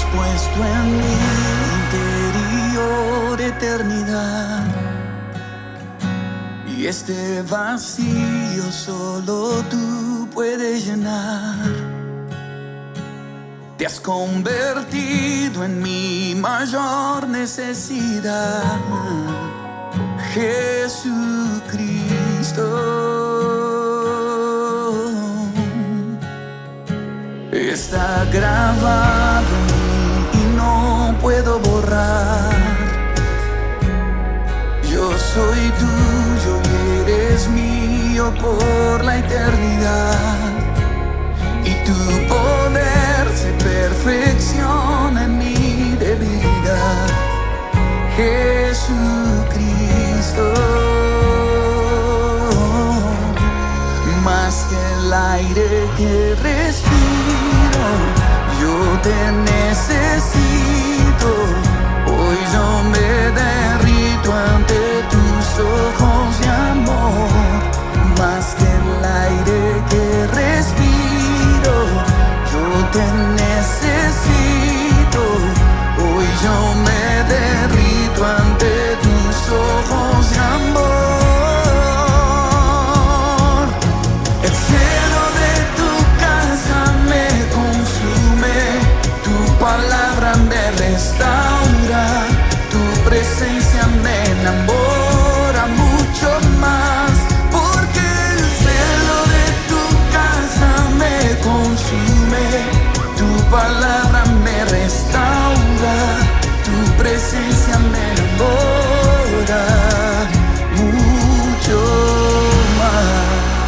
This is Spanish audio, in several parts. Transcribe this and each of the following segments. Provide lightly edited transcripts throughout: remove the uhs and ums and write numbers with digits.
has puesto en mi interior eternidad, y este vacío solo tú puedes llenar. Te has convertido en mi mayor necesidad, Jesucristo. Está grabado en mí y no puedo borrar. Yo soy tuyo y eres mío por la eternidad, y tu poder se perfecciona en mi debilidad, Jesucristo. Más que el aire que respiro, yo te necesito. Hoy yo me derrito ante tus ojos de amor. Más que el aire que respiro, yo te necesito. Hoy yo me derrito ante tus ojos de amor. El cielo de tu casa me consume, tu palabra me restaura, tu presencia me enamora mucho más, porque el cielo de tu casa me consume, tu palabra me restaura, tu presencia me enamora mucho más.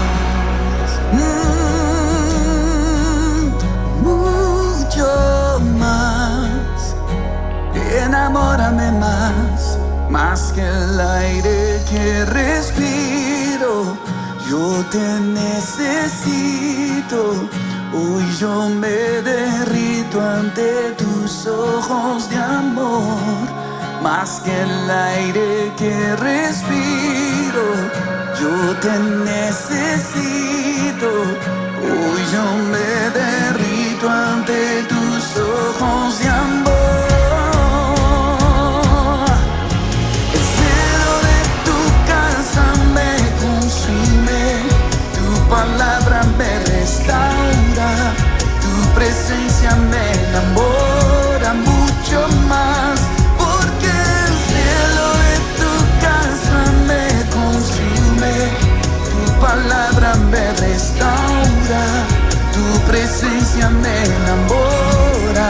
Mucho más. Enamórame más que el aire que respiro. Yo te necesito. Hoy yo me derrito ante tus ojos de amor. Más que el aire que respiro, yo te necesito. Hoy yo me derrito ante tus ojos de amor. El cielo de tu casa me consume, tu palabra me restaura, tu presencia me enamora mucho más, porque el cielo de tu casa me consume, tu palabra me restaura, tu presencia me enamora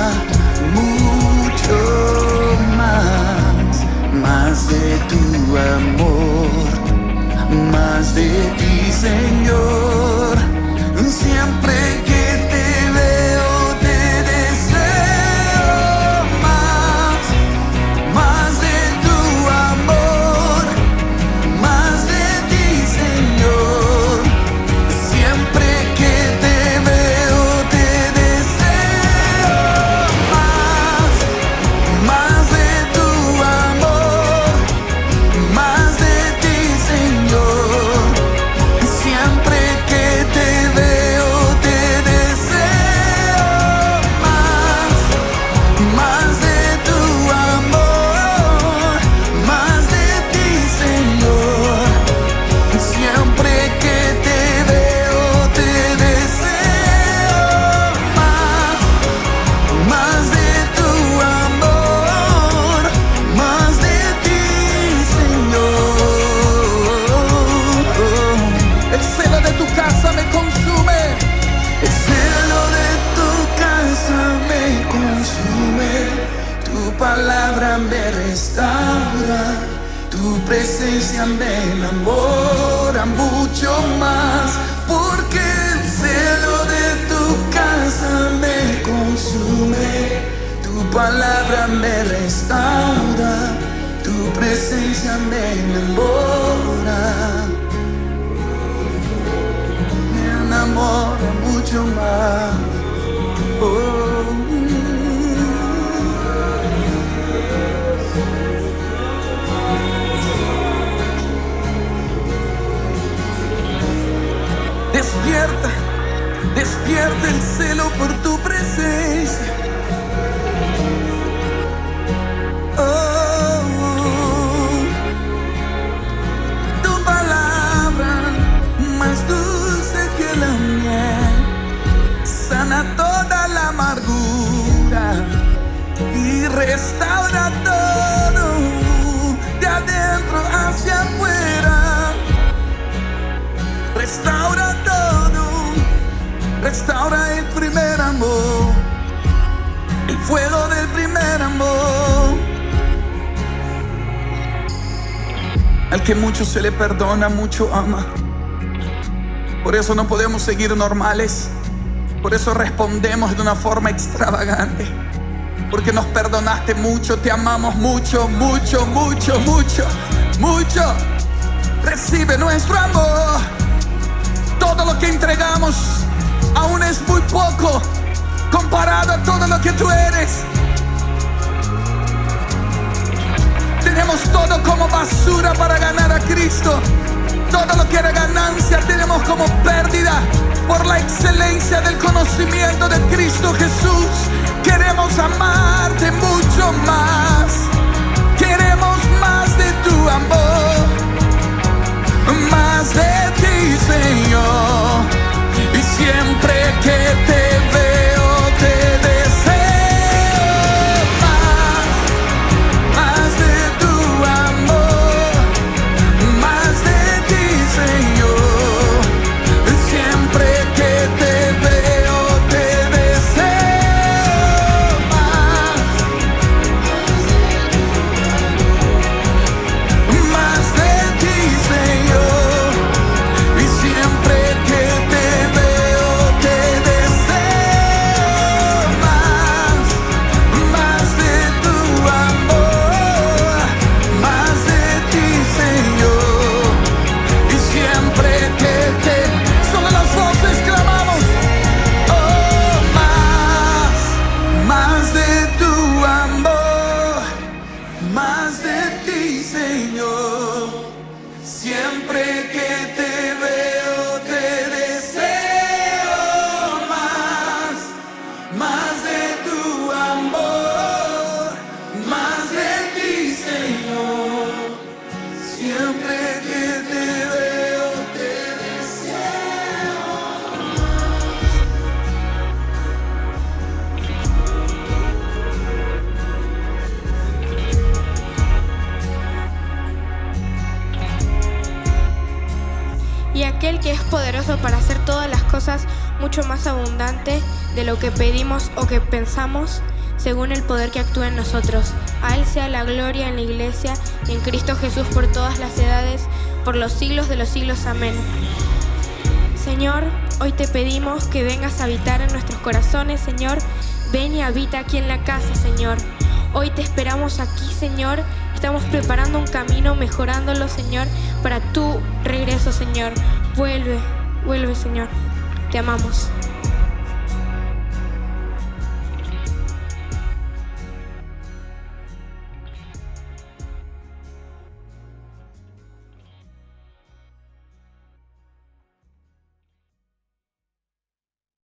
mucho más. Más de tu amor, más de ti, Señor. Siempre que te veo te deseo más, más de tu amor, más de ti, Señor. Siempre que te veo te deseo más, más de tu amor, más de ti, Señor. Siempre que te veo te deseo más, más de tu amor, más de ti, Señor. Siempre que te veo te deseo más, más de tu amor, más de ti, Señor. El celo de tu casa me consume, el celo de tu casa me consume, tu palabra me restaura, tu presencia me enamora mucho más, porque el celo de tu casa me consume, tu palabra me restaura, tu presencia me enamora. Me enamora mucho más. Oh. Despierta, despierta el celo por tu presencia. Oh, tu palabra más dulce que la miel, sana toda la amargura y restaura todo de adentro hacia afuera. Restaura todo, restaura el primer amor, el fuego del primer amor. Al que mucho se le perdona, mucho ama. Por eso no podemos seguir normales. Por eso respondemos de una forma extravagante. Porque nos perdonaste mucho, te amamos mucho, mucho, mucho, mucho, mucho. Recibe nuestro amor. Todo lo que entregamos aún es muy poco comparado a todo lo que tú eres. Tenemos todo como basura para ganar a Cristo. Todo lo que era ganancia tenemos como pérdida por la excelencia del conocimiento de Cristo Jesús. Queremos amarte mucho más. Queremos más de tu amor, más de ti, Señor. Y siempre que te veo te deseo más de tu amor, más de ti, Señor. Siempre que te veo te deseo más de ti, Señor. Y siempre que te veo te deseo más de tu amor, más de ti, Señor. Y siempre que te... Solo las voces clamamos. Oh, más de tu amor, más de ti, Señor. Siempre que te veo te deseo más de tu amor, más de ti, Señor. Siempre que te veo te deseo. Y aquel que es poderoso para hacer todas las cosas mucho más abundante de lo que pedimos o que pensamos, según el poder que actúa en nosotros. A Él sea la gloria en la iglesia, en Cristo Jesús por todas las edades, por los siglos de los siglos. Amén. Señor, hoy te pedimos que vengas a habitar en nuestros corazones, Señor. Ven y habita aquí en la casa, Señor. Hoy te esperamos aquí, Señor. Estamos preparando un camino, mejorándolo, Señor, para tu regreso, Señor. Vuelve, Señor. Te amamos.